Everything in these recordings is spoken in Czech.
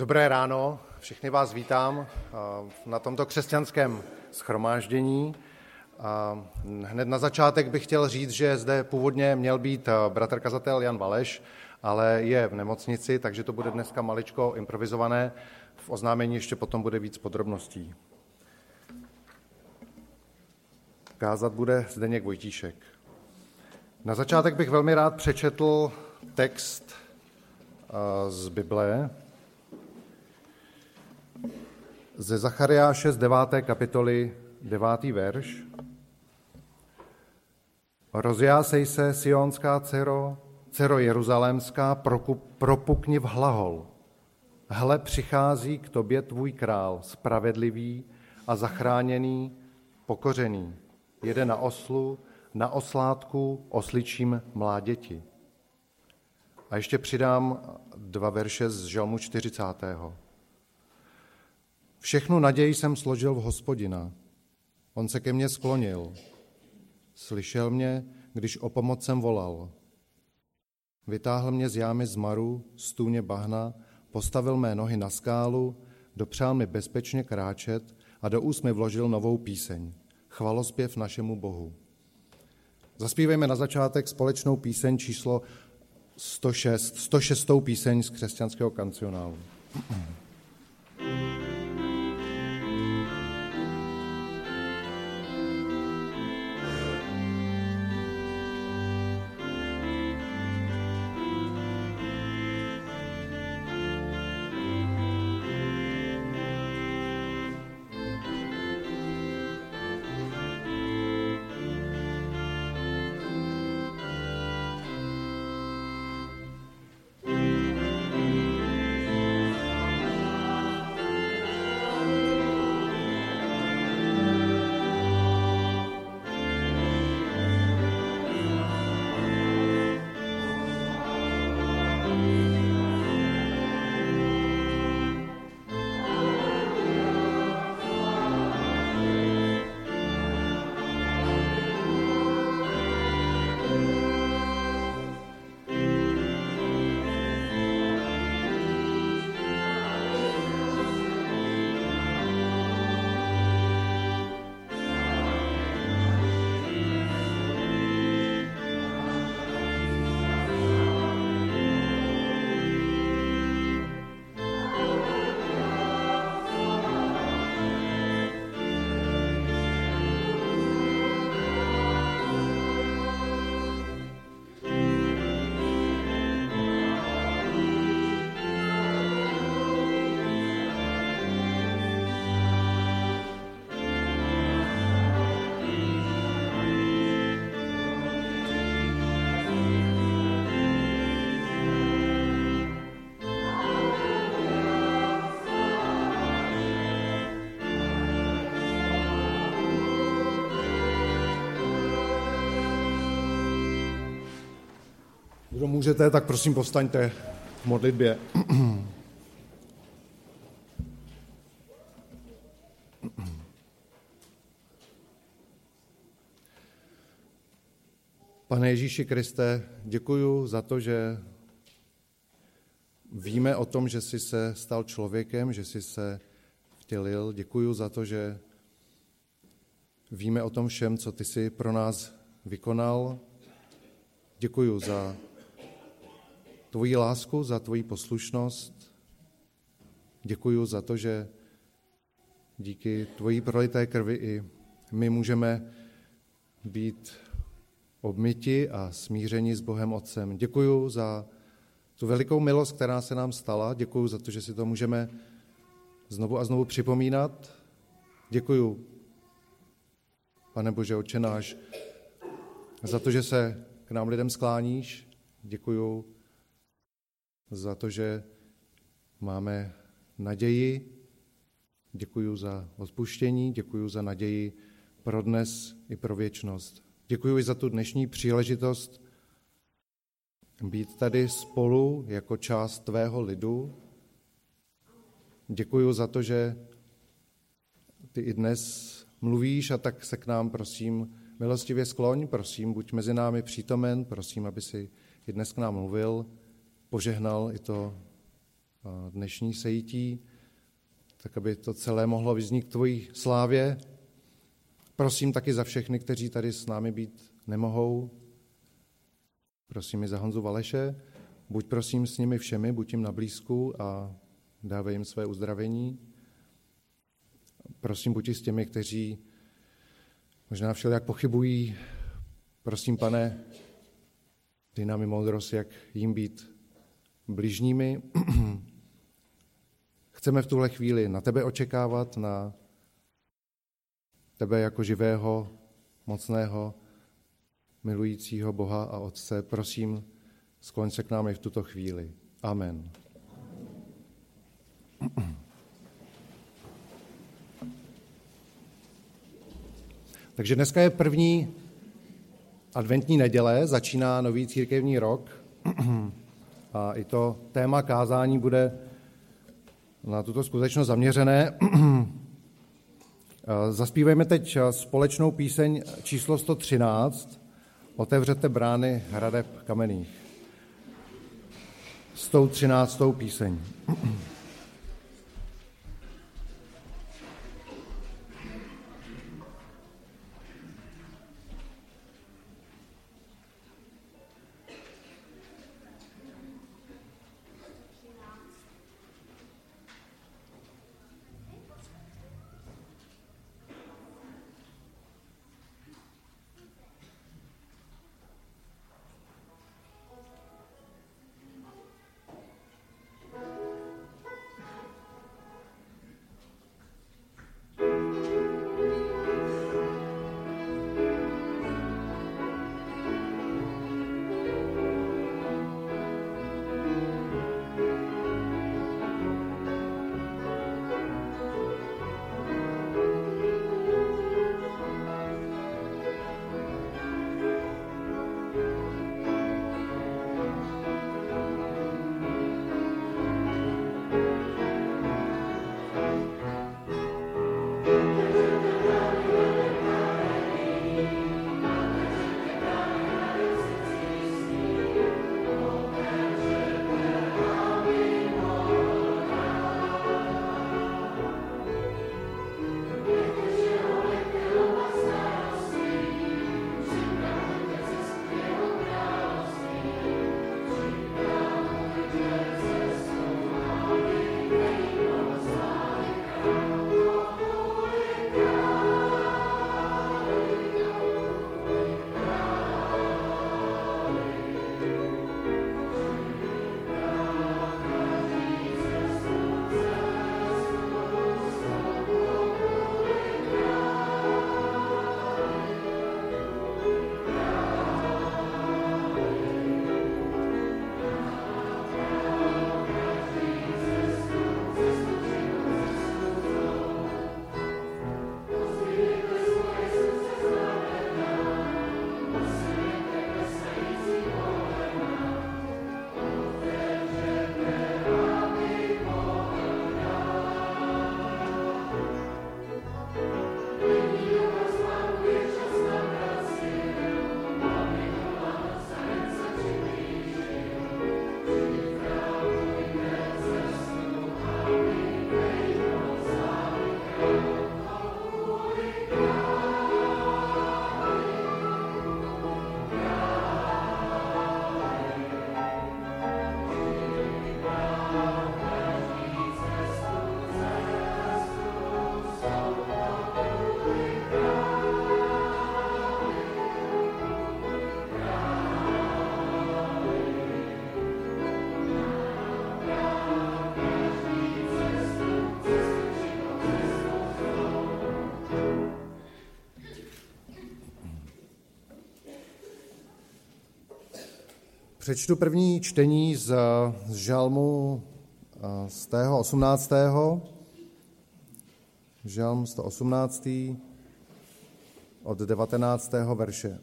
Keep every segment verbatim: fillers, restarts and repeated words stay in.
Dobré ráno, všechny vás vítám na tomto křesťanském shromáždění. Hned na začátek bych chtěl říct, že zde původně měl být bratr kazatel Jan Valeš, ale je v nemocnici, takže to bude dneska maličko improvizované. V oznámení ještě potom bude víc podrobností. Kázat bude Zdeněk Vojtíšek. Na začátek bych velmi rád přečetl text z Bible, ze Zachariáše z deváté kapitoly, devátý verš. Rozjásej se, sionská dcero, dcero jeruzalémská, propukni v hlahol. Hle, přichází k tobě tvůj král, spravedlivý a zachráněný, pokořený. Jede na oslu, na oslátku, osličím mláděti. A ještě přidám dva verše z Žalmu čtyřicátého. Všechnu naději jsem složil v Hospodina. On se ke mně sklonil. Slyšel mě, když o pomoc jsem volal. Vytáhl mě z jámy zmaru, z tůně bahna, postavil mé nohy na skálu, dopřál mi bezpečně kráčet a do úst mi vložil novou píseň. Chvalospěv našemu Bohu. Zaspívejme na začátek společnou píseň číslo sto šest, sto šestou píseň z křesťanského kancionálu. Kdo můžete, tak prosím povstaňte v modlitbě. Pane Ježíši Kriste, děkuju za to, že víme o tom, že jsi se stal člověkem, že jsi se vtělil. Děkuju za to, že víme o tom všem, co ty jsi pro nás vykonal. Děkuju za tvoji lásku, za tvoji poslušnost. Děkuju za to, že díky tvojí prolité krvi i my můžeme být obmyti a smířeni s Bohem Otcem. Děkuju za tu velikou milost, která se nám stala. Děkuju za to, že si to můžeme znovu a znovu připomínat. Děkuju, Pane Bože, Otče náš, za to, že se k nám lidem skláníš. Děkuju za to, že máme naději. Děkuju za odpuštění, děkuju za naději pro dnes i pro věčnost. Děkuju i za tu dnešní příležitost být tady spolu jako část tvého lidu. Děkuju za to, že ty i dnes mluvíš a tak se k nám, prosím, milostivě skloň, prosím, buď mezi námi přítomen, prosím, aby si i dnes k nám mluvil, požehnal i to dnešní sejítí, tak aby to celé mohlo vyznít k tvojí slávě. Prosím taky za všechny, kteří tady s námi být nemohou. Prosím i za Honzu Valeše. Buď prosím s nimi všemi, buď jim na blízku a dávej jim své uzdravení. Prosím, buď i s těmi, kteří možná všelijak pochybují. Prosím, Pane, dej nám i moudrost, jak jim být bližními. Chceme v tuhle chvíli na tebe očekávat, na tebe jako živého, mocného, milujícího Boha a Otce. Prosím, skloň se k nám i v tuto chvíli. Amen. Takže dneska je první adventní neděle, začíná nový církevní rok a i to téma kázání bude na tuto skutečnost zaměřené. Zaspívejme teď společnou píseň číslo sto třináct, Otevřete brány hradeb kamenných. sto třináctou píseň. Přečtu první čtení z, z žalmu z tého osmnáctého Žalm sto osmnáct od devatenáctého verše.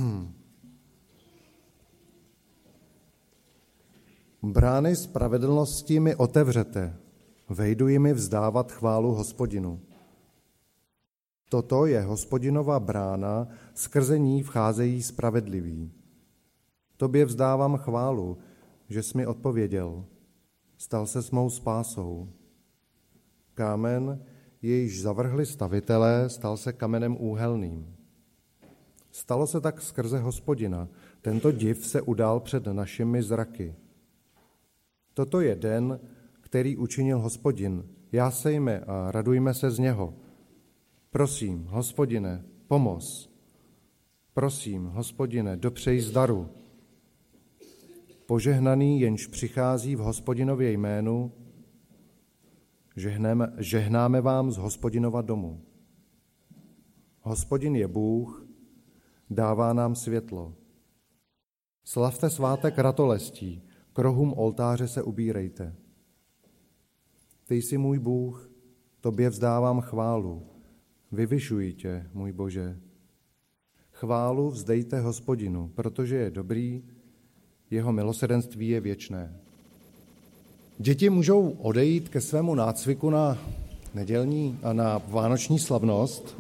Brány spravedlnosti mi otevřete, vejdu jimi vzdávat chválu Hospodinu. Toto je Hospodinova brána, skrze ní vcházejí spravedliví. Tobě vzdávám chválu, že jsi mi odpověděl. stal se s mou spásou. Kámen, jejž zavrhli stavitelé, stal se kamenem úhelným. Stalo se tak skrze Hospodina. Tento div se udál před našimi zraky. Toto je den, který učinil Hospodin. Jásejme a radujme se z něho. Prosím, Hospodine, pomoz. Prosím, Hospodine, dopřej zdaru. Požehnaný, jenž přichází v Hospodinově jménu, žehneme, žehnáme vám z Hospodinova domu. Hospodin je Bůh, dává nám světlo. Slavte svátek ratolestí, k rohům oltáře se ubírejte. Ty jsi můj Bůh, tobě vzdávám chválu. Vyvyšuji tě, můj Bože. Chválu vzdejte Hospodinu, protože je dobrý, jeho milosrdenství je věčné. Děti můžou odejít ke svému nácviku na nedělní a na vánoční slavnost.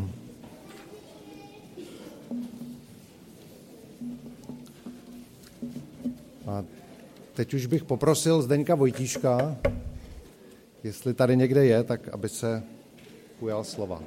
A teď už bych poprosil Zdeňka Vojtíška, jestli tady někde je, tak aby se ujal slova.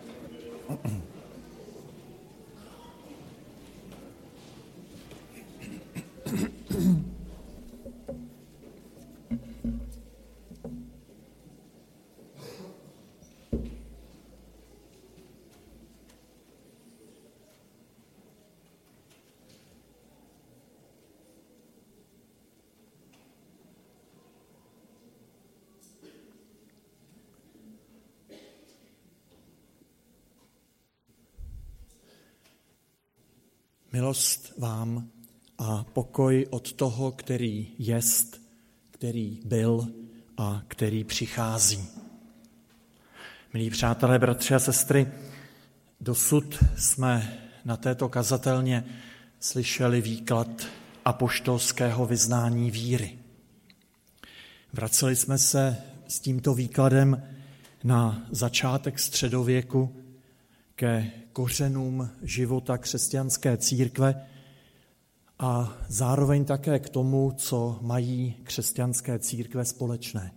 Milost vám a pokoj od toho, který jest, který byl a který přichází. Milí přátelé, bratři a sestry, dosud jsme na této kazatelně slyšeli výklad apoštolského vyznání víry. Vraceli jsme se s tímto výkladem na začátek středověku ke kořenům života křesťanské církve a zároveň také k tomu, co mají křesťanské církve společné.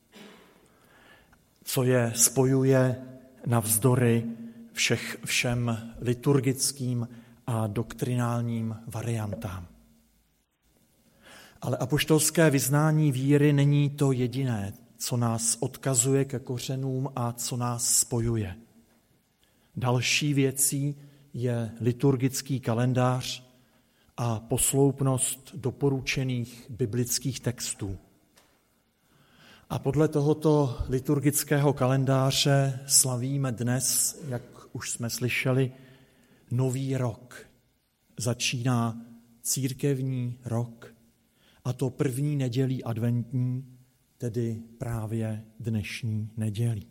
Co je spojuje navzdory všech, všem liturgickým a doktrinálním variantám. Ale apoštolské vyznání víry není to jediné, co nás odkazuje ke kořenům a co nás spojuje. Další věcí je liturgický kalendář a posloupnost doporučených biblických textů. A podle tohoto liturgického kalendáře slavíme dnes, jak už jsme slyšeli, nový rok. Začíná církevní rok, a to první nedělí adventní, tedy právě dnešní nedělí.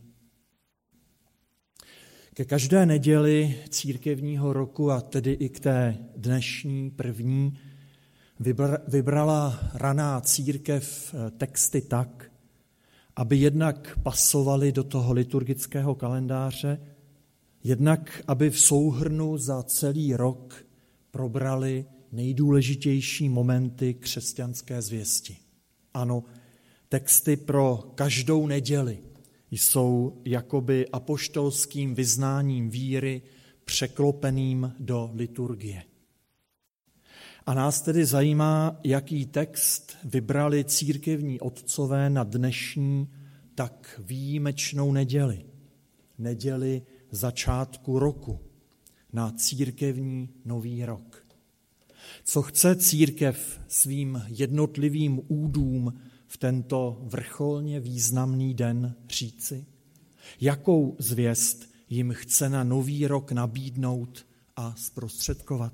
Ke každé neděli církevního roku, a tedy i k té dnešní první, vybrala raná církev texty tak, aby jednak pasovaly do toho liturgického kalendáře, jednak aby v souhrnu za celý rok probrali nejdůležitější momenty křesťanské zvěsti. Ano, texty pro každou neděli jsou jakoby apoštolským vyznáním víry překlopeným do liturgie. A nás tedy zajímá, jaký text vybrali církevní otcové na dnešní tak výjimečnou neděli. Neděli začátku roku, na církevní nový rok. Co chce církev svým jednotlivým údům v tento vrcholně významný den říci? Jakou zvěst jim chce na nový rok nabídnout a zprostředkovat?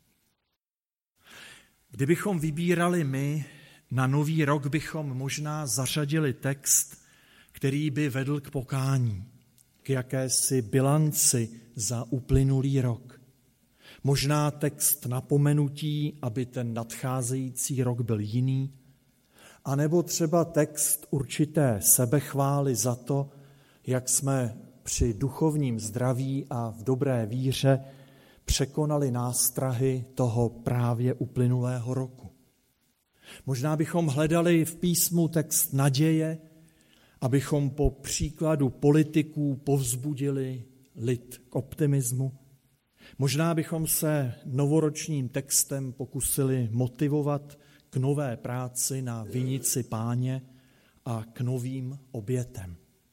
Kdybychom vybírali my, na nový rok bychom možná zařadili text, který by vedl k pokání, k jakési bilanci za uplynulý rok. Možná text napomenutí, aby ten nadcházející rok byl jiný, anebo třeba text určité sebechvály za to, jak jsme při duchovním zdraví a v dobré víře překonali nástrahy toho právě uplynulého roku. Možná bychom hledali v písmu text naděje, abychom po příkladu politiků povzbudili lid k optimismu. Možná bychom se novoročním textem pokusili motivovat k nové práci na vinici Páně a k novým obětem.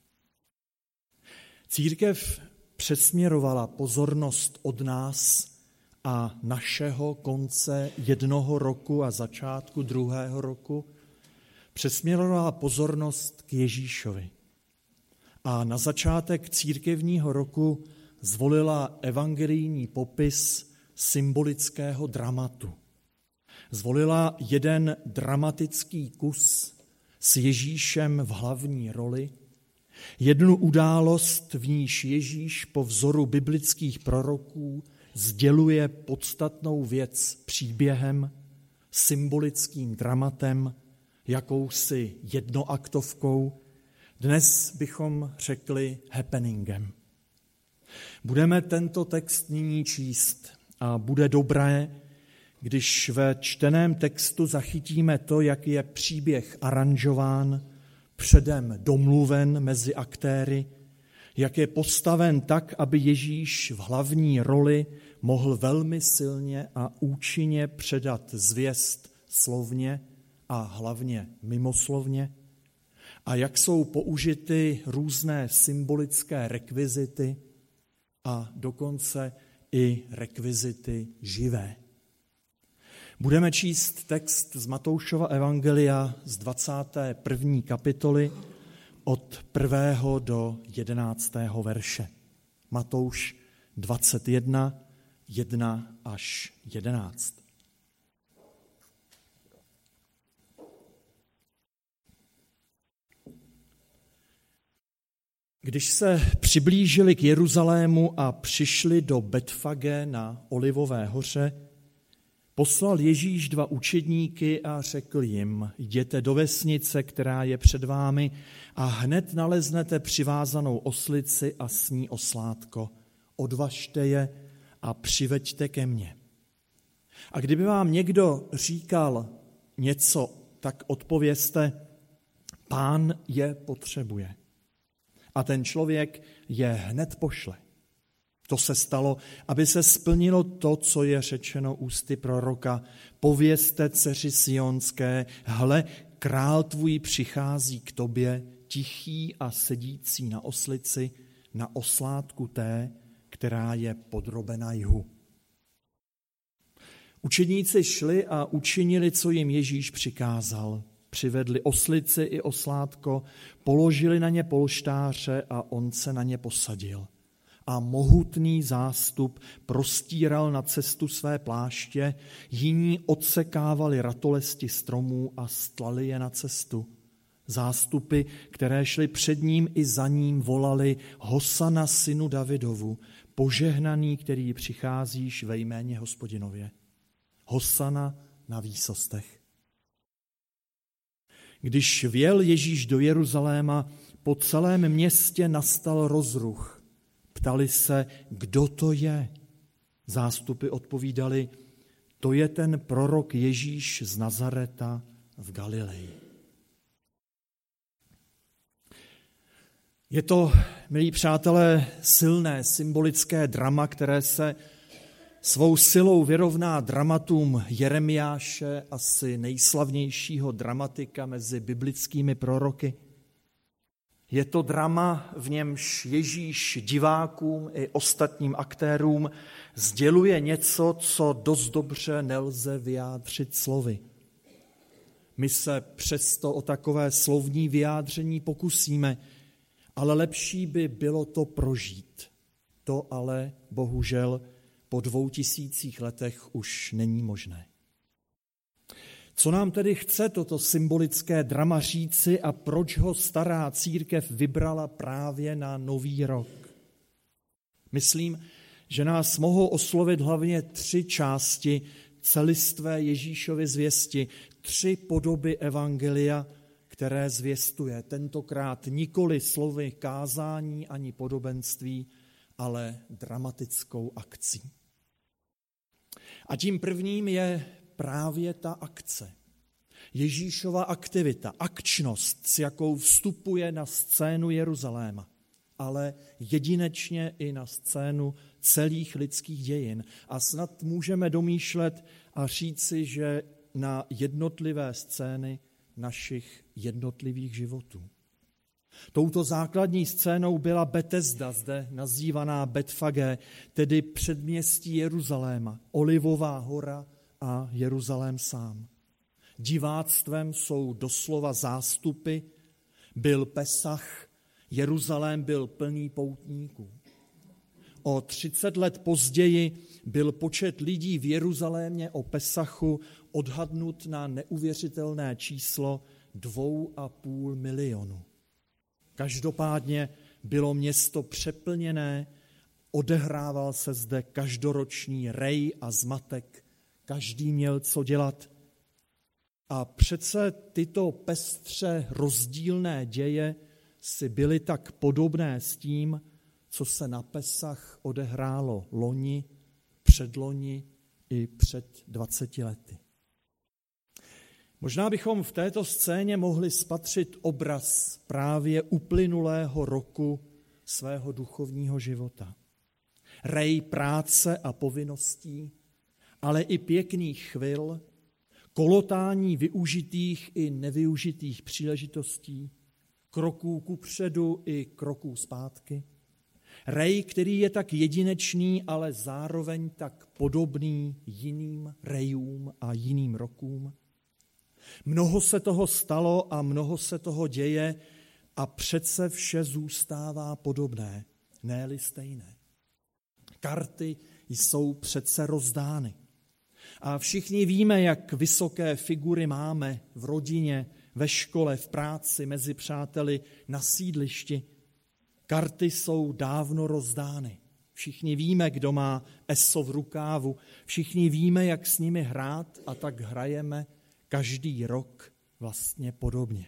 Církev přesměrovala pozornost od nás a našeho konce jednoho roku a začátku druhého roku, přesměrovala pozornost k Ježíšovi. A na začátek církevního roku zvolila evangelijní popis symbolického dramatu. Zvolila jeden dramatický kus s Ježíšem v hlavní roli, jednu událost, v níž Ježíš po vzoru biblických proroků sděluje podstatnou věc příběhem, symbolickým dramatem, jakousi jednoaktovkou, dnes bychom řekli happeningem. Budeme tento text nyní číst a bude dobré, když ve čteném textu zachytíme to, jak je příběh aranžován, předem domluven mezi aktéry, jak je postaven tak, aby Ježíš v hlavní roli mohl velmi silně a účinně předat zvěst slovně a hlavně mimoslovně, a jak jsou použity různé symbolické rekvizity a dokonce i rekvizity živé. Budeme číst text z Matoušova evangelia z dvacáté první kapitoly od prvého do jedenáctého verše. Matouš dvacet jedna, jedna až jedenáct. Když se přiblížili k Jeruzalému a přišli do Betfage na Olivové hoře, poslal Ježíš dva učedníky a řekl jim, jděte do vesnice, která je před vámi, a hned naleznete přivázanou oslici a s ní oslátko. Odvažte je a přiveďte ke mně. A kdyby vám někdo říkal něco, tak odpovězte, Pán je potřebuje. A ten člověk je hned pošle. To se stalo, aby se splnilo to, co je řečeno ústy proroka. Povězte dceři sionské, hle, král tvůj přichází k tobě, tichý a sedící na oslici, na oslátku té, která je podrobena jhu. Učedníci šli a učinili, co jim Ježíš přikázal. Přivedli oslici i oslátko, položili na ně polštáře a on se na ně posadil. A mohutný zástup prostíral na cestu své pláště, jiní odsekávali ratolesti stromů a stlali je na cestu. Zástupy, které šly před ním i za ním, volali Hosana synu Davidovu, požehnaný, který přicházíš ve jméně Hospodinově. Hosana na výsostech. Když vjel Ježíš do Jeruzaléma, po celém městě nastal rozruch. Ptali se, kdo to je? Zástupy odpovídali, to je ten prorok Ježíš z Nazareta v Galileji. Je to, milí přátelé, silné symbolické drama, které se svou silou vyrovná dramatům Jeremiáše, asi nejslavnějšího dramatika mezi biblickými proroky. Je to drama, v němž Ježíš divákům i ostatním aktérům sděluje něco, co dost dobře nelze vyjádřit slovy. My se přesto o takové slovní vyjádření pokusíme, ale lepší by bylo to prožít. To ale bohužel po dvou tisících letech už není možné. Co nám tedy chce toto symbolické drama říci a proč ho stará církev vybrala právě na Nový rok? Myslím, že nás mohou oslovit hlavně tři části celistvé Ježíšovy zvěsti, tři podoby evangelia, které zvěstuje. Tentokrát nikoli slovy kázání ani podobenství, ale dramatickou akcí. A tím prvním je právě ta akce. Ježíšova aktivita, akčnost, s jakou vstupuje na scénu Jeruzaléma, ale jedinečně i na scénu celých lidských dějin. A snad můžeme domýšlet a říci, že na jednotlivé scény našich jednotlivých životů. Touto základní scénou byla Betesda, zde nazývaná Betfagé, tedy předměstí Jeruzaléma, Olivová hora a Jeruzalém sám. Diváctvem jsou doslova zástupy, byl Pesach, Jeruzalém byl plný poutníků. O třicet let později byl počet lidí v Jeruzalémě o Pesachu odhadnut na neuvěřitelné číslo dvou a půl milionu. Každopádně bylo město přeplněné, odehrával se zde každoroční rej a zmatek, každý měl co dělat. A přece tyto pestře rozdílné děje si byly tak podobné s tím, co se na Pesach odehrálo loni, předloni i před dvaceti lety. Možná bychom v této scéně mohli spatřit obraz právě uplynulého roku svého duchovního života. Rej práce a povinností, ale i pěkných chvil, kolotání využitých i nevyužitých příležitostí, kroků kupředu i kroků zpátky. Rej, který je tak jedinečný, ale zároveň tak podobný jiným rejům a jiným rokům. Mnoho se toho stalo a mnoho se toho děje a přece vše zůstává podobné, ne-li stejné. Karty jsou přece rozdány. A všichni víme, jak vysoké figury máme v rodině, ve škole, v práci, mezi přáteli, na sídlišti. Karty jsou dávno rozdány. Všichni víme, kdo má eso v rukávu. Všichni víme, jak s nimi hrát, a tak hrajeme každý rok vlastně podobně.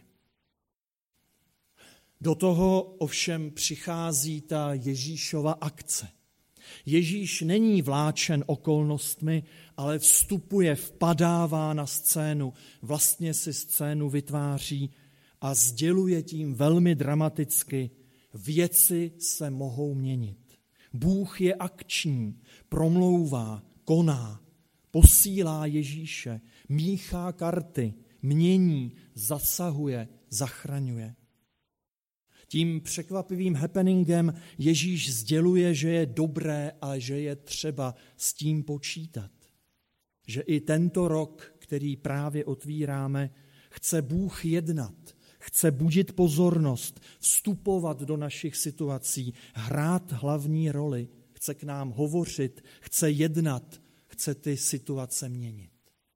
Do toho ovšem přichází ta Ježíšova akce. Ježíš není vláčen okolnostmi, ale vstupuje, vpadává na scénu, vlastně si scénu vytváří a sděluje tím velmi dramaticky: věci se mohou měnit. Bůh je akční, promlouvá, koná, posílá Ježíše, míchá karty, mění, zasahuje, zachraňuje. Tím překvapivým happeningem Ježíš sděluje, že je dobré a že je třeba s tím počítat. Že i tento rok, který právě otvíráme, chce Bůh jednat, chce budit pozornost, vstupovat do našich situací, hrát hlavní roli, chce k nám hovořit, chce jednat, chce ty situace měnit.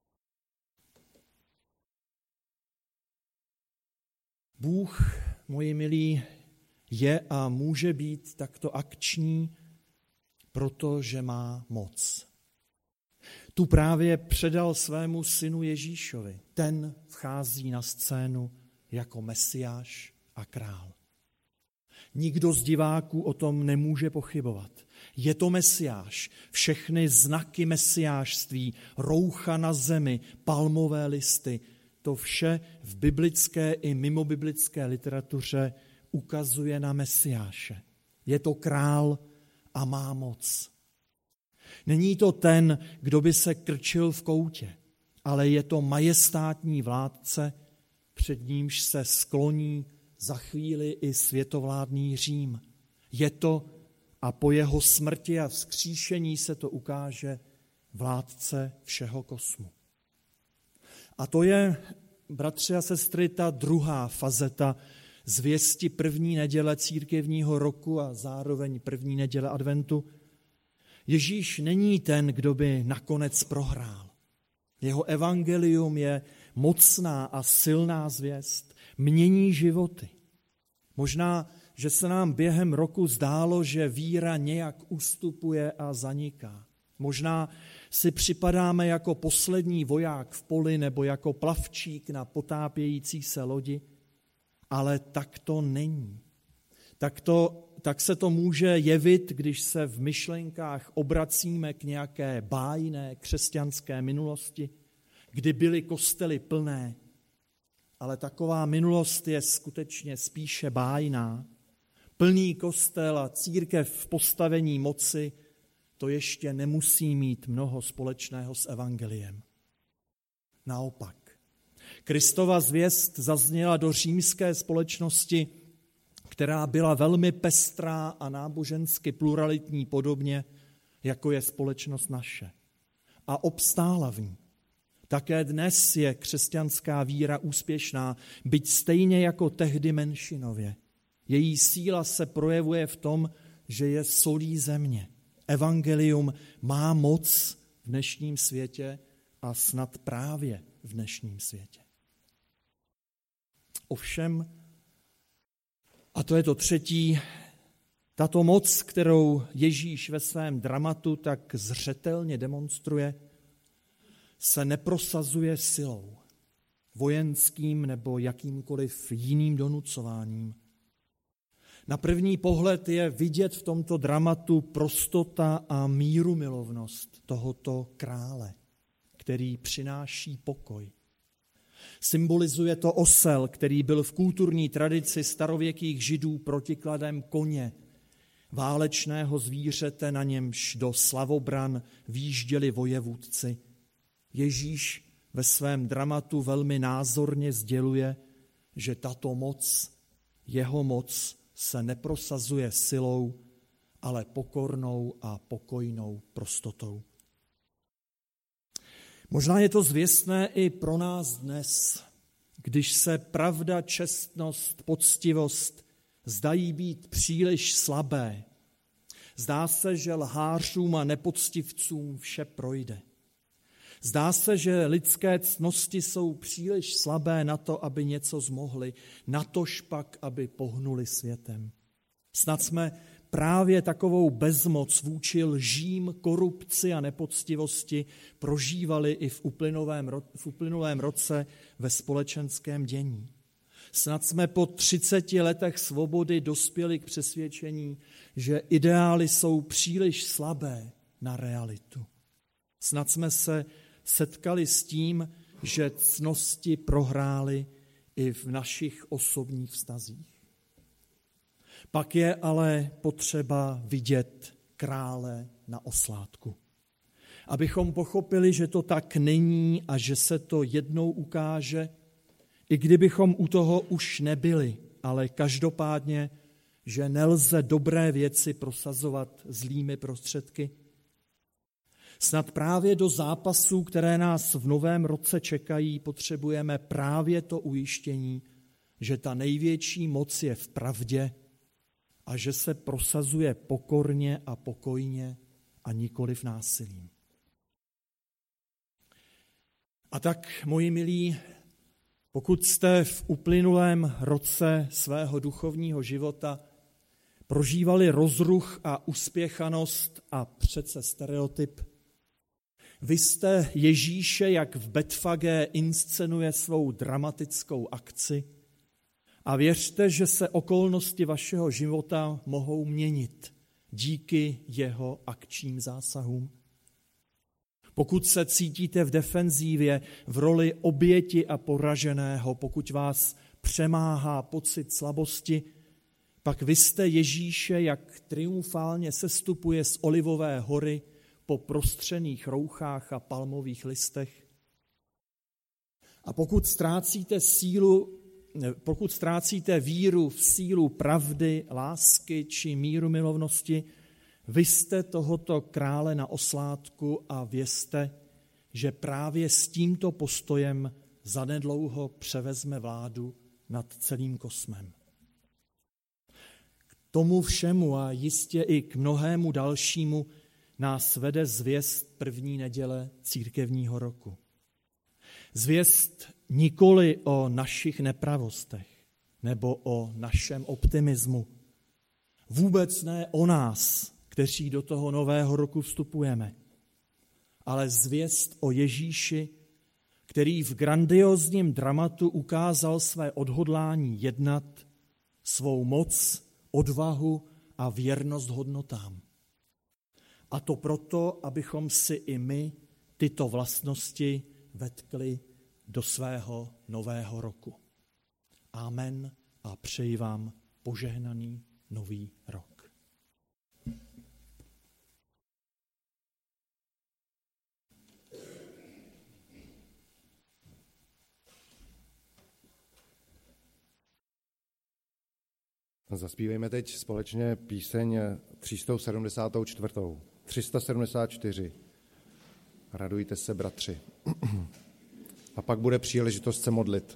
Bůh, moji milí, je a může být takto akční, protože má moc. Tu právě předal svému synu Ježíšovi. Ten vchází na scénu jako Mesiáš a král. Nikdo z diváků o tom nemůže pochybovat. Je to Mesiáš. Všechny znaky mesiášství, roucha na zemi, palmové listy, to vše v biblické i mimobiblické literatuře ukazuje na Mesiáše. Je to král a má moc. Není to ten, kdo by se krčil v koutě, ale je to majestátní vládce, před nímž se skloní za chvíli i světovládný Řím. Je to, a po jeho smrti a vzkříšení se to ukáže, vládce všeho kosmu. A to je, bratři a sestry, ta druhá fazeta zvěsti první neděle církevního roku a zároveň první neděle adventu. Ježíš není ten, kdo by nakonec prohrál. Jeho evangelium je mocná a silná zvěst, mění životy. Možná, že se nám během roku zdálo, že víra nějak ustupuje a zaniká. Možná si připadáme jako poslední voják v poli nebo jako plavčík na potápějící se lodi, ale tak to není. Tak, to, tak se to může jevit, když se v myšlenkách obracíme k nějaké bájné křesťanské minulosti, kdy byly kostely plné, ale taková minulost je skutečně spíše bájná. Plný kostel a církev v postavení moci, to ještě nemusí mít mnoho společného s evangeliem. Naopak, Kristova zvěst zazněla do římské společnosti, která byla velmi pestrá a nábožensky pluralitní, podobně jako je společnost naše. A obstála v ní. Také dnes je křesťanská víra úspěšná, byť stejně jako tehdy menšinově. Její síla se projevuje v tom, že je solí země. Evangelium má moc v dnešním světě a snad právě v dnešním světě. Ovšem, a to je to třetí, tato moc, kterou Ježíš ve svém dramatu tak zřetelně demonstruje, se neprosazuje silou, vojenským nebo jakýmkoliv jiným donucováním. Na první pohled je vidět v tomto dramatu prostota a mírumilovnost tohoto krále, který přináší pokoj. Symbolizuje to osel, který byl v kulturní tradici starověkých Židů protikladem koně, válečného zvířete, na němž do slavobran výjížděli vojevůdci. Ježíš ve svém dramatu velmi názorně sděluje, že tato moc, jeho moc, se neprosazuje silou, ale pokornou a pokojnou prostotou. Možná je to zvěstné i pro nás dnes, když se pravda, čestnost, poctivost zdají být příliš slabé. Zdá se, že lhářům a nepoctivcům vše projde. Zdá se, že lidské ctnosti jsou příliš slabé na to, aby něco zmohli, natož pak, aby pohnuli světem. Snad jsme právě takovou bezmoc vůči lžím, korupci a nepoctivosti prožívali i v uplynulém, v uplynulém roce ve společenském dění. Snad jsme po třiceti letech svobody dospěli k přesvědčení, že ideály jsou příliš slabé na realitu. Snad jsme se setkali s tím, že ctnosti prohrály i v našich osobních vztazích. Pak je ale potřeba vidět krále na oslátku. Abychom pochopili, že to tak není a že se to jednou ukáže, i kdybychom u toho už nebyli, ale každopádně, že nelze dobré věci prosazovat zlými prostředky. Snad právě do zápasů, které nás v novém roce čekají, potřebujeme právě to ujištění, že ta největší moc je v pravdě a že se prosazuje pokorně a pokojně a nikoliv násilím. A tak, moji milí, pokud jste v uplynulém roce svého duchovního života prožívali rozruch a uspěchanost a přece stereotyp, vy jste Ježíše, jak v Betfagé inscenuje svou dramatickou akci, a věřte, že se okolnosti vašeho života mohou měnit díky jeho akčním zásahům. Pokud se cítíte v defenzívě, v roli oběti a poraženého, pokud vás přemáhá pocit slabosti, pak vy jste Ježíše, jak triumfálně sestupuje z Olivové hory po prostřených rouchách a palmových listech. A pokud ztrácíte sílu, pokud ztrácíte víru v sílu pravdy, lásky či mírumilovnosti, vy jste tohoto krále na oslátku a vězte, že právě s tímto postojem zanedlouho převezme vládu nad celým kosmem. K tomu všemu a jistě i k mnohému dalšímu nás vede zvěst první neděle církevního roku. Zvěst nikoli o našich nepravostech nebo o našem optimismu. Vůbec ne o nás, kteří do toho nového roku vstupujeme, ale zvěst o Ježíši, který v grandiózním dramatu ukázal své odhodlání jednat, svou moc, odvahu a věrnost hodnotám. A to proto, abychom si i my tyto vlastnosti vetkli do svého nového roku. Amen a přeji vám požehnaný nový rok. Zaspívejme teď společně píseň tři sta sedmdesát čtyři. tři sta sedmdesát čtyři. Radujte se, bratři. A pak bude příležitost se modlit.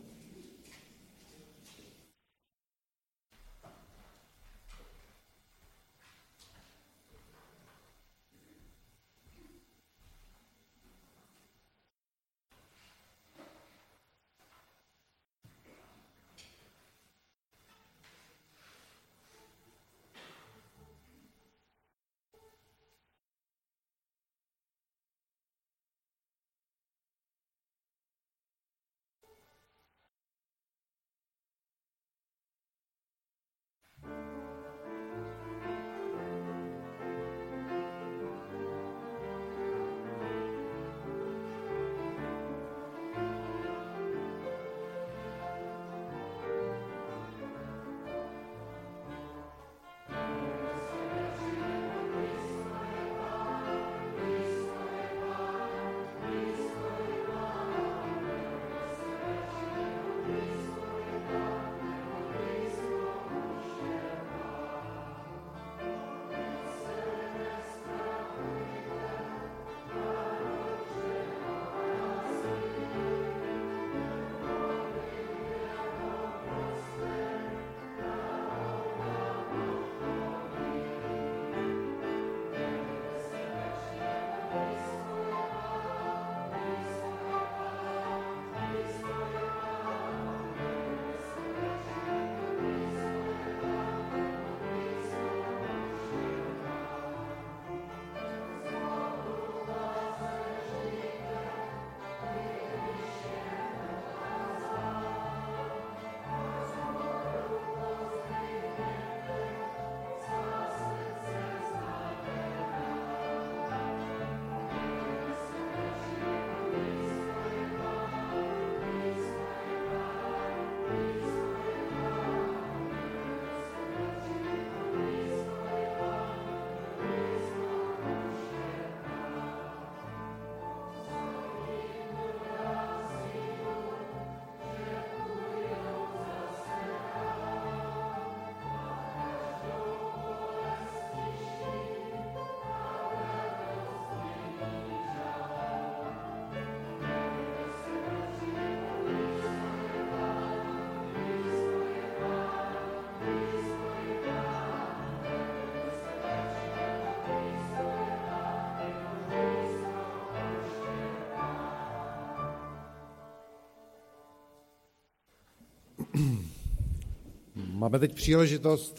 Máme teď příležitost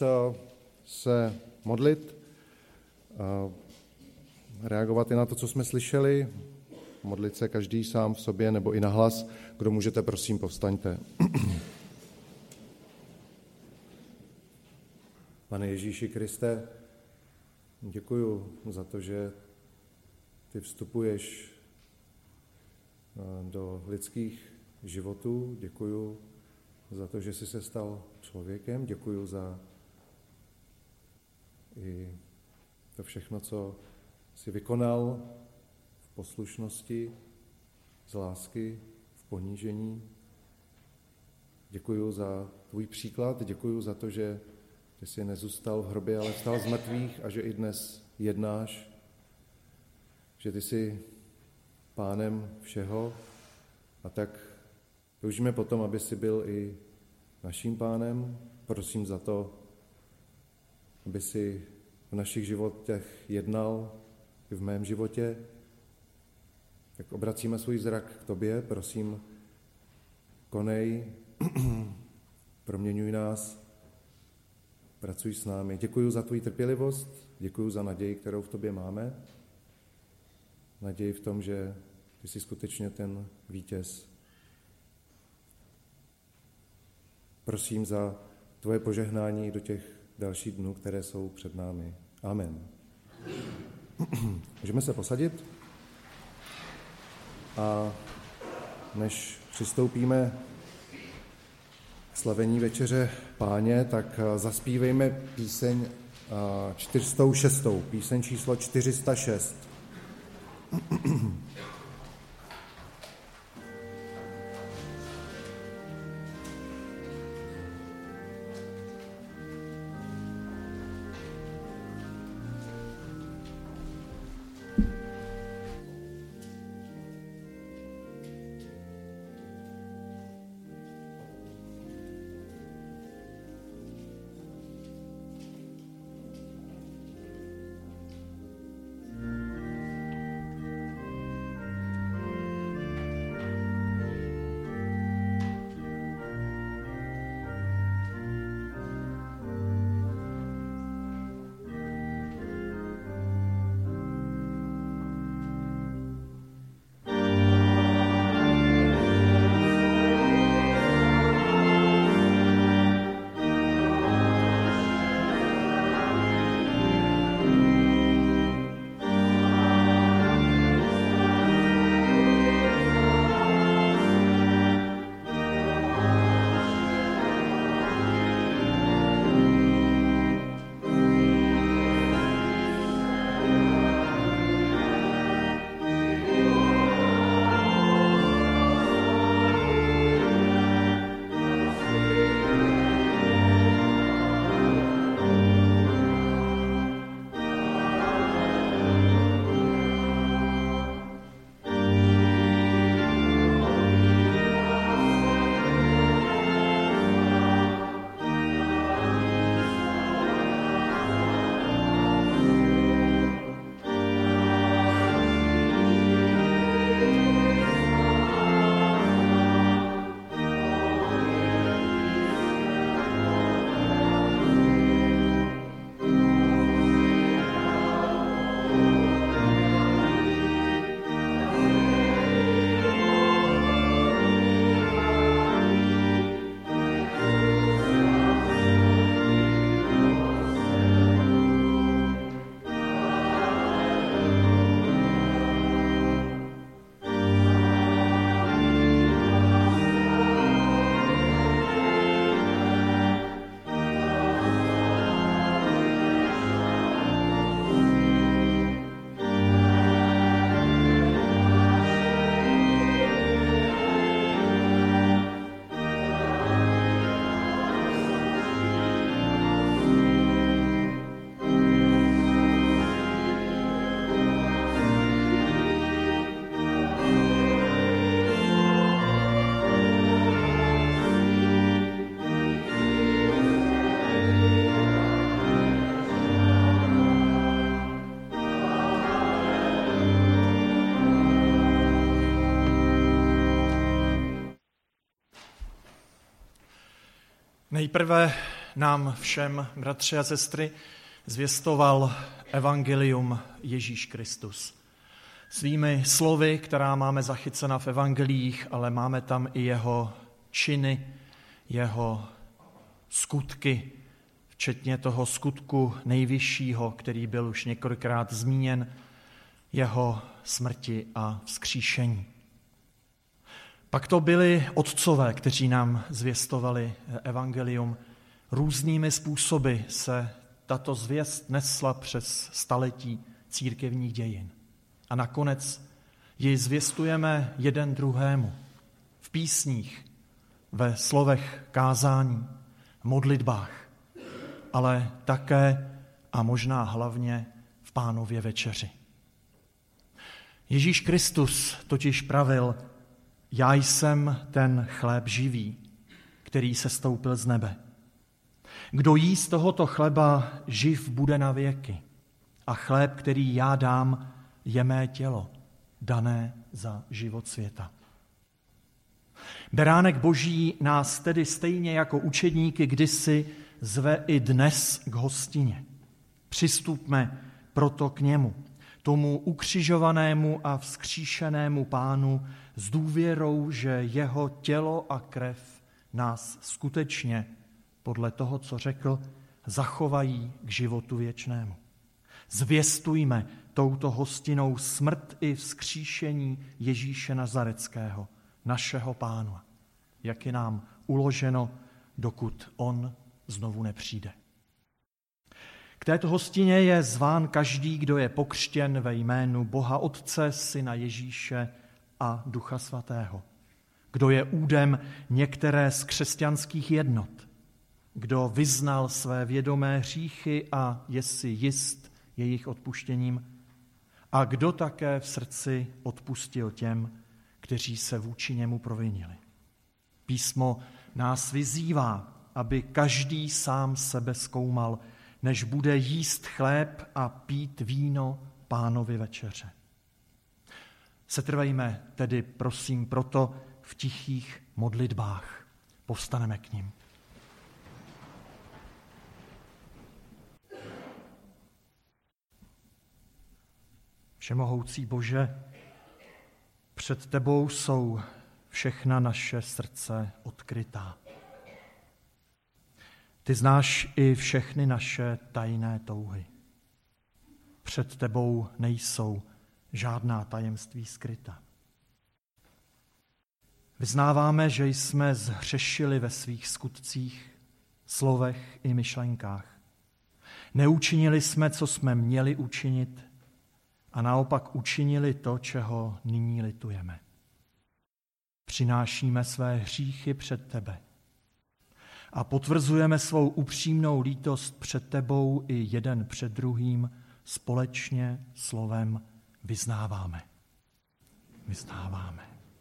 se modlit, reagovat i na to, co jsme slyšeli, modlit se každý sám v sobě nebo i nahlas. Kdo můžete, prosím, povstaňte. Pane Ježíši Kriste, děkuju za to, že ty vstupuješ do lidských životů. Děkuju za to, že jsi se stal člověkem. Děkuju za i to všechno, co jsi vykonal v poslušnosti, z lásky, v ponížení. Děkuju za tvůj příklad, děkuju za to, že ty jsi nezůstal v hrobě, ale vstal z mrtvých a že i dnes jednáš, že ty jsi pánem všeho a tak toužíme potom, aby jsi byl i naším pánem. Prosím za to, aby jsi v našich životech jednal, i v mém životě. Tak obracíme svůj zrak k tobě, prosím, konej, proměňuj nás, pracuj s námi. Děkuji za tvou trpělivost, děkuji za naději, kterou v tobě máme. Naději v tom, že ty jsi skutečně ten vítěz. Prosím za tvoje požehnání do těch dalších dnů, které jsou před námi. Amen. Můžeme se posadit? A než přistoupíme slavení večeře Páně, tak zaspívejme píseň čtyři sta šest, píseň číslo čtyři sta šest. Nejprve nám všem, bratři a sestry, zvěstoval evangelium Ježíš Kristus. Svými slovy, která máme zachycena v evangeliích, ale máme tam i jeho činy, jeho skutky, včetně toho skutku nejvyššího, který byl už několikrát zmíněn, jeho smrti a vzkříšení. Pak to byli otcové, kteří nám zvěstovali evangelium. Různými způsoby se tato zvěst nesla přes staletí církevních dějin. A nakonec ji zvěstujeme jeden druhému v písních, ve slovech kázání, v modlitbách, ale také a možná hlavně v Pánově večeři. Ježíš Kristus totiž pravil: Já jsem ten chléb živý, který se stoupil z nebe. Kdo jí z tohoto chleba, živ bude na věky. A chléb, který já dám, je mé tělo, dané za život světa. Beránek Boží nás tedy stejně jako učedníky kdysi zve i dnes k hostině. Přistupme proto k němu, tomu ukřižovanému a vzkříšenému Pánu, s důvěrou, že jeho tělo a krev nás skutečně, podle toho, co řekl, zachovají k životu věčnému. Zvěstujme touto hostinou smrt i vzkříšení Ježíše Nazareckého, našeho Pána, jak je nám uloženo dokud on znovu nepřijde. K této hostině je zván každý, kdo je pokřtěn ve jménu Boha Otce, Syna Ježíše a Ducha Svatého. Kdo je údem některé z křesťanských jednot. Kdo vyznal své vědomé hříchy a je si jist jejich odpuštěním. A kdo také v srdci odpustil těm, kteří se vůči němu provinili. Písmo nás vyzývá, aby každý sám sebe zkoumal, než bude jíst chléb a pít víno Pánovi večeře. Setrvejme tedy, prosím, proto v tichých modlitbách. Povstaneme k nim. Všemohoucí Bože, před tebou jsou všechna naše srdce odkrytá. Ty znáš i všechny naše tajné touhy. Před tebou nejsou žádná tajemství skryta. Vyznáváme, že jsme zhřešili ve svých skutcích, slovech i myšlenkách. Neučinili jsme, co jsme měli učinit, a naopak učinili to, čeho nyní litujeme. Přinášíme své hříchy před tebe a potvrzujeme svou upřímnou lítost před tebou i jeden před druhým společně slovem vyznáváme. Vyznáváme.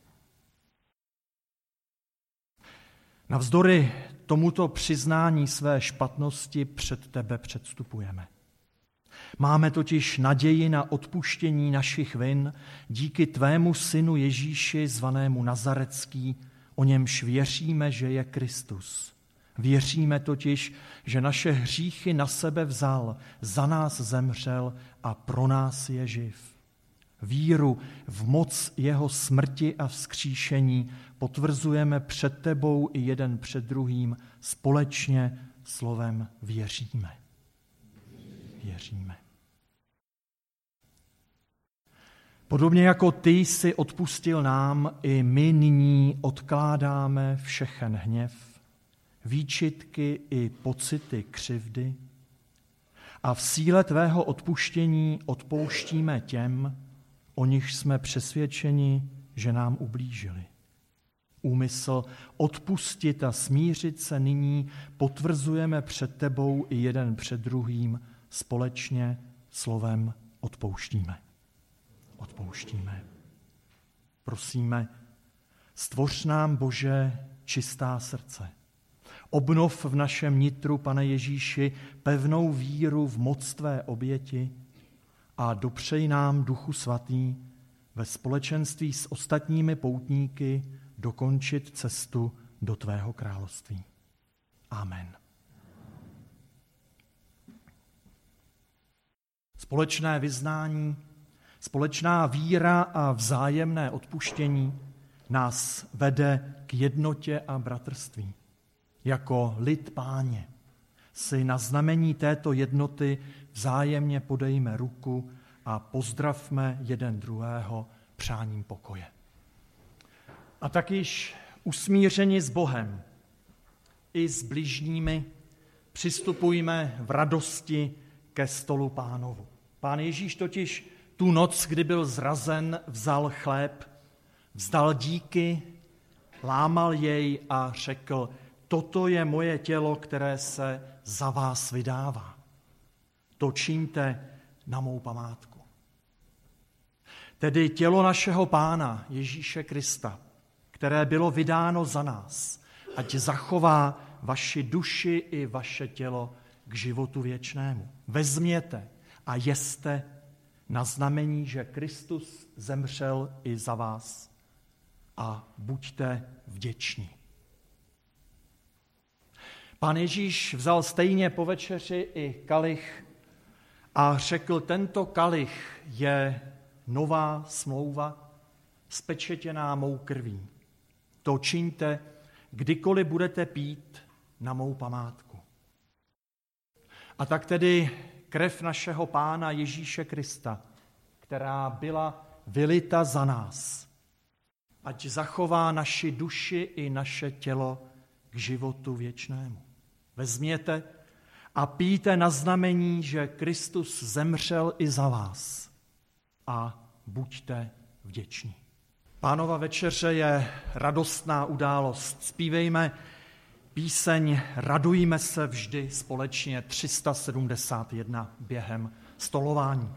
Navzdory tomuto přiznání své špatnosti před tebe předstupujeme. Máme totiž naději na odpuštění našich vin díky tvému synu Ježíši, zvanému Nazarecký, o němž věříme, že je Kristus. Věříme totiž, že naše hříchy na sebe vzal, za nás zemřel a pro nás je živ. Víru v moc jeho smrti a vzkříšení potvrzujeme před tebou i jeden před druhým společně slovem věříme. Věříme. Podobně jako ty jsi odpustil nám, i my nyní odkládáme všechen hněv, výčitky i pocity křivdy a v síle tvého odpuštění odpouštíme těm, o nichž jsme přesvědčeni, že nám ublížili. Úmysl odpustit a smířit se nyní potvrzujeme před tebou i jeden před druhým společně slovem odpouštíme. Odpouštíme. Prosíme, stvoř nám, Bože, čistá srdce. Obnov v našem nitru, Pane Ježíši, pevnou víru v moc tvé oběti a dopřej nám, Duchu Svatý, ve společenství s ostatními poutníky dokončit cestu do tvého království. Amen. Společné vyznání, společná víra a vzájemné odpuštění nás vede k jednotě a bratrství. Jako lid Páně si na znamení této jednoty vzájemně podejme ruku a pozdravme jeden druhého přáním pokoje. A tak již usmířeni s Bohem i s bližními přistupujme v radosti ke stolu Pánovu. Pán Ježíš totiž tu noc, kdy byl zrazen, vzal chléb, vzdal díky, lámal jej a řekl: toto je moje tělo, které se za vás vydává. To čiňte na mou památku. Tedy tělo našeho Pána Ježíše Krista, které bylo vydáno za nás, ať zachová vaši duši i vaše tělo k životu věčnému. Vezměte a jeste na znamení, že Kristus zemřel i za vás, a buďte vděční. Pán Ježíš vzal stejně po večeři i kalich a řekl: tento kalich je nová smlouva, spečetěná mou krví. To čiňte, kdykoliv budete pít, na mou památku. A tak tedy krev našeho Pána Ježíše Krista, která byla vylita za nás, ať zachová naši duši i naše tělo k k životu věčnému. Vezměte a pijte na znamení, že Kristus zemřel i za vás. A buďte vděční. Pánova večeře je radostná událost. Zpívejme píseň Radujme se vždy společně tři sta sedmdesát jedna během stolování.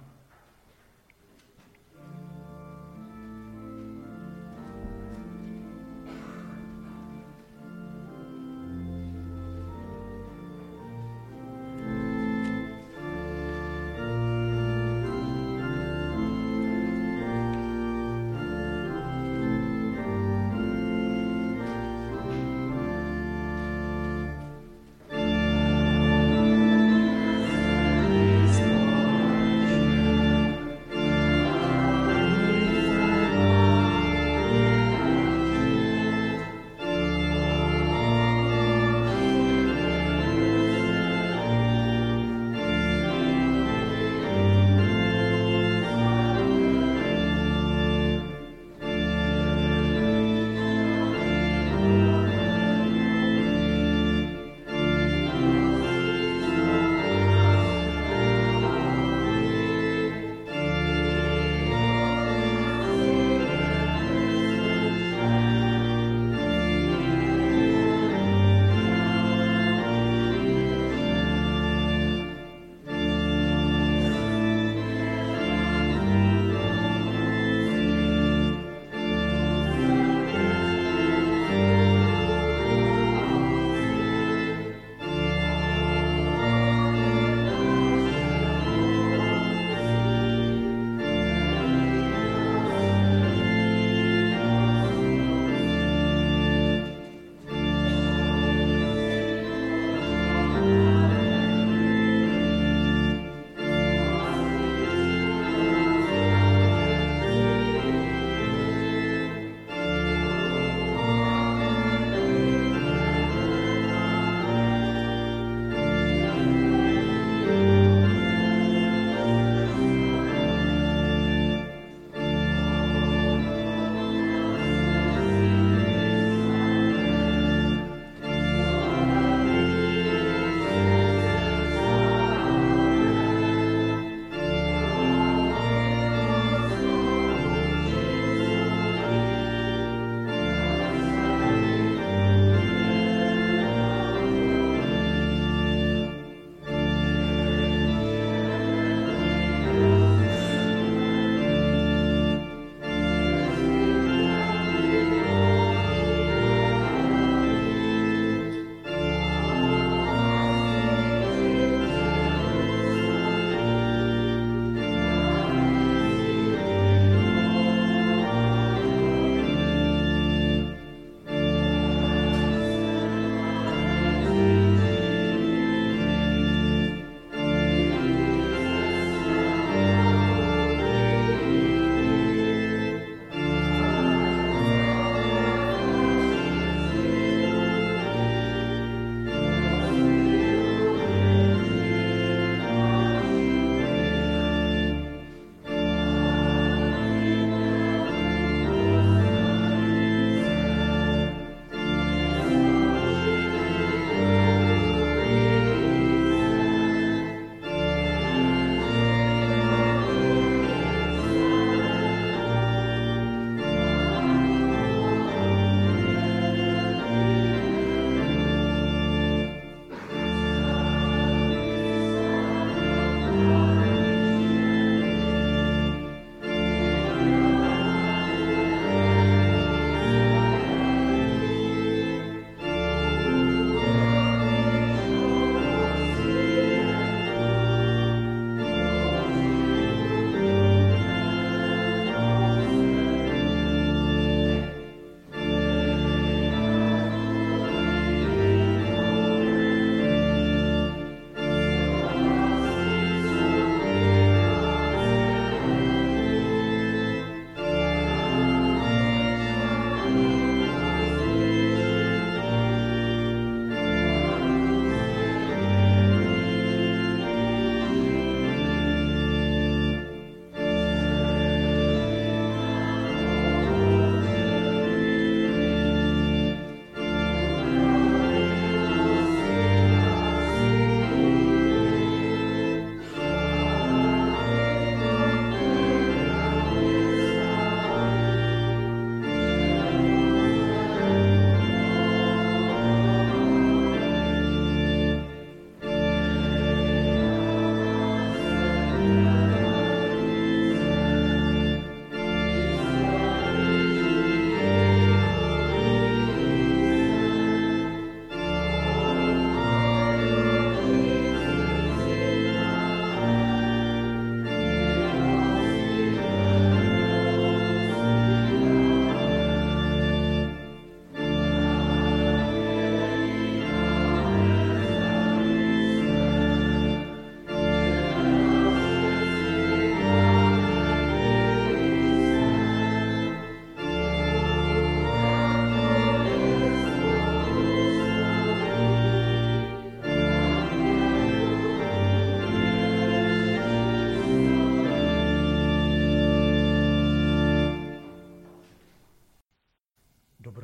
Thank you.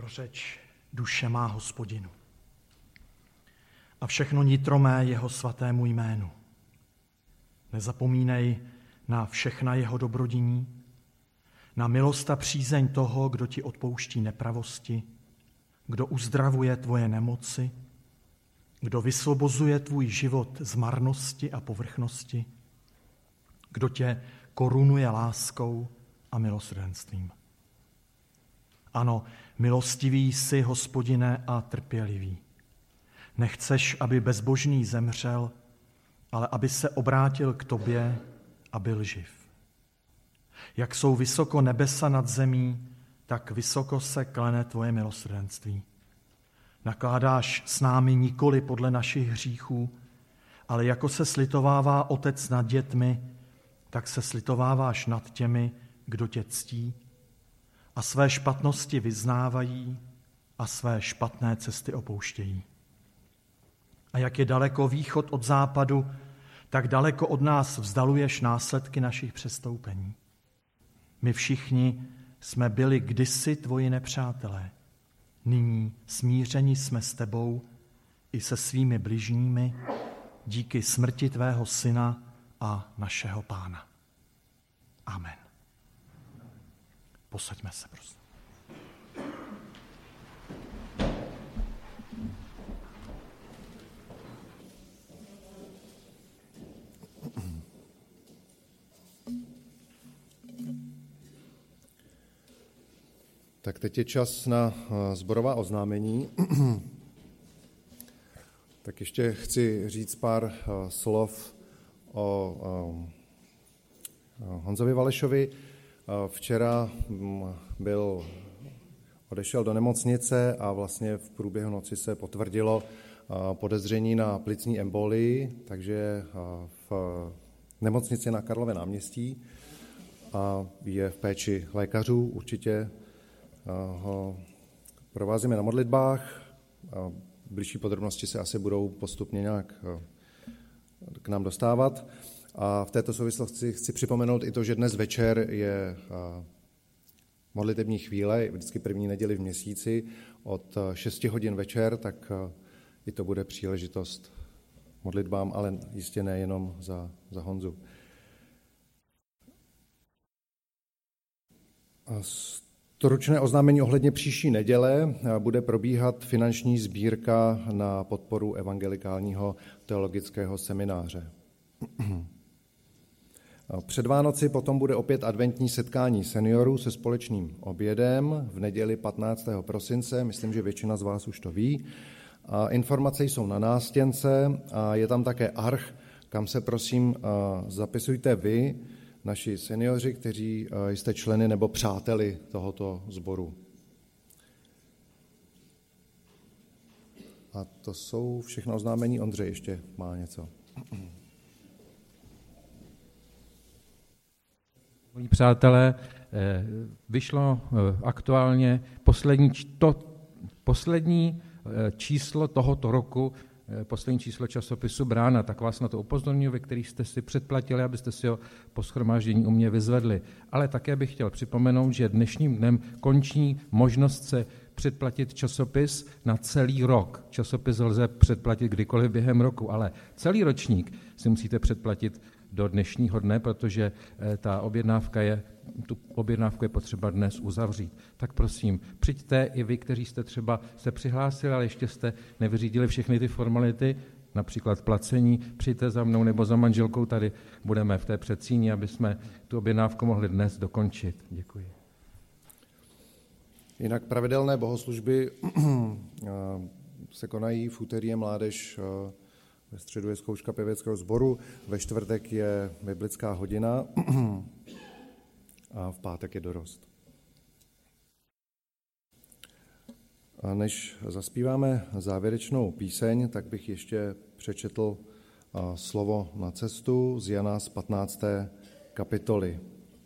Dobrořeč duše má Hospodinu a všechno nitro mé jeho svatému jménu. Nezapomínej na všechna jeho dobrodiní, na milost a přízeň toho, kdo ti odpouští nepravosti, kdo uzdravuje tvoje nemoci, kdo vysvobozuje tvůj život z marnosti a povrchnosti, kdo tě korunuje láskou a milosrdenstvím. Ano, milostivý jsi, Hospodine, a trpělivý. Nechceš, aby bezbožný zemřel, ale aby se obrátil k tobě a byl živ. Jak jsou vysoko nebesa nad zemí, tak vysoko se klene tvoje milosrdenství. Nakládáš s námi nikoli podle našich hříchů, ale jako se slitovává otec nad dětmi, tak se slitováváš nad těmi, kdo tě ctí a své špatnosti vyznávají a své špatné cesty opouštějí. A jak je daleko východ od západu, tak daleko od nás vzdaluješ následky našich přestoupení. My všichni jsme byli kdysi tvoji nepřátelé. Nyní smířeni jsme s tebou i se svými bližními díky smrti tvého syna a našeho Pána. Amen. Posaďme se, prosím. Tak teď je čas na sborová oznámení. Tak ještě chci říct pár slov o Honzovi Valešovi. Včera byl, odešel do nemocnice a vlastně v průběhu noci se potvrdilo podezření na plicní embolii, takže v nemocnici na Karlově náměstí a je v péči lékařů. Určitě ho provázíme na modlitbách. Bližší podrobnosti se asi budou postupně nějak k nám dostávat. A v této souvislosti chci připomenout i to, že dnes večer je modlitební chvíle, vždycky první neděli v měsíci od šesti hodin večer, tak i to bude příležitost modlitbám, ale jistě nejenom za, za Honzu. Stručné oznámení ohledně příští neděle bude probíhat finanční sbírka na podporu evangelikálního teologického semináře. Před Vánoci potom bude opět adventní setkání seniorů se společným obědem v neděli patnáctého prosince, myslím, že většina z vás už to ví. A informace jsou na nástěnce a je tam také arch, kam se prosím zapisujte vy, naši seniori, kteří jste členy nebo přáteli tohoto sboru. A to jsou všechno oznámení. Ondřej ještě má něco. Milí přátelé, vyšlo aktuálně poslední, to, poslední číslo tohoto roku, poslední číslo časopisu Brána, tak vás na to upozorňuji, ve kterých jste si předplatili, abyste si ho po shromáždění u mě vyzvedli. Ale také bych chtěl připomenout, že dnešním dnem končí možnost se předplatit časopis na celý rok. Časopis lze předplatit kdykoliv během roku, ale celý ročník si musíte předplatit do dnešního dne, protože ta objednávka je, tu objednávku je potřeba dnes uzavřít. Tak prosím, přijďte i vy, kteří jste třeba se přihlásili, ale ještě jste nevyřídili všechny ty formality, například placení, přijďte za mnou nebo za manželkou, tady budeme v té předsíni, aby jsme tu objednávku mohli dnes dokončit. Děkuji. Jinak pravidelné bohoslužby se konají v úterý je mládež, ve středu je zkouška pěveckého sboru, ve čtvrtek je biblická hodina a v pátek je dorost. A než zaspíváme závěrečnou píseň, tak bych ještě přečetl slovo na cestu z Jana z patnácté kapitoly.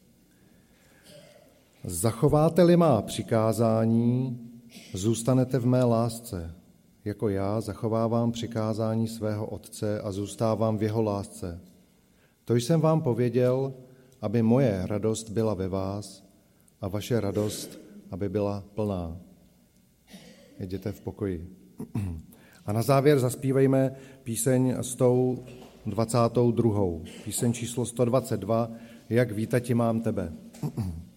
Zachováte-li má přikázání, zůstanete v mé lásce, jako já zachovávám přikázání svého Otce a zůstávám v jeho lásce. To jsem vám pověděl, aby moje radost byla ve vás a vaše radost, aby byla plná. jděte v pokoji. A na závěr zaspívejme píseň sto dvacet dva, píseň číslo sto dvacet dva, Jak vítati mám tebe.